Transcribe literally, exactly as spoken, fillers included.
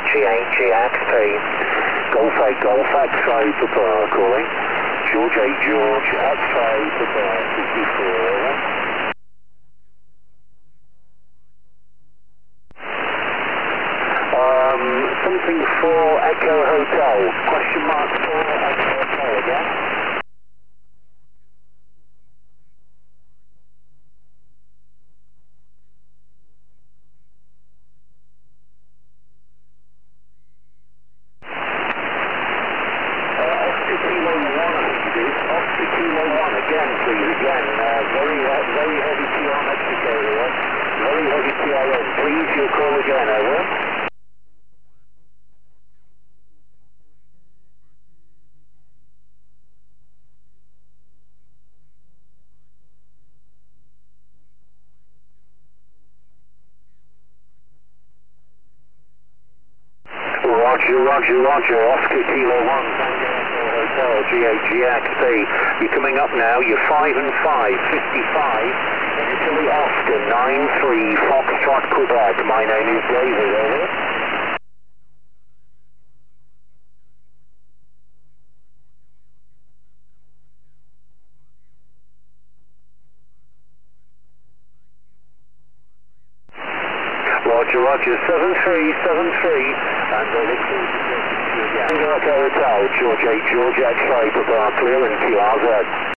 G eight G X P. Golf eight Golf X-ray Papa calling. George eight George X-ray Papa fifty-four. Um, something for Echo Hotel. Question mark for Echo Hotel again. Again, please, again, uh, very, uh, very heavy T R Mexico here, very heavy T R N, please, your call again, over. Roger, Roger, Roger, Oscar Kilo one, Hotel, G eight G X P. You're coming up now, you're five and five, fifty-five, Italy Oscar, nine three, Foxtrot Quebec. My name is David, over. Roger, Roger, seven three, seven three, and uh, this is Tango Echo Hotel, George eight George X-ray, Papa, clear and Q R Z.